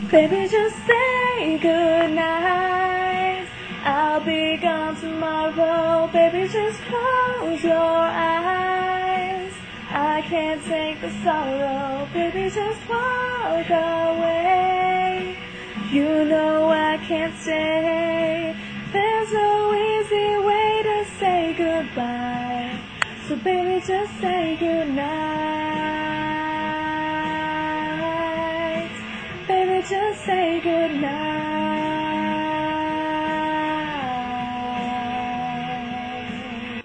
Baby, just say goodnight. I'll be gone tomorrow. Baby, just close your eyes. I can't take the sorrow. Baby, just walk away. You know I can't stay. There's no easy way to say goodbye. So baby, just say goodnight. Baby, just say goodnight.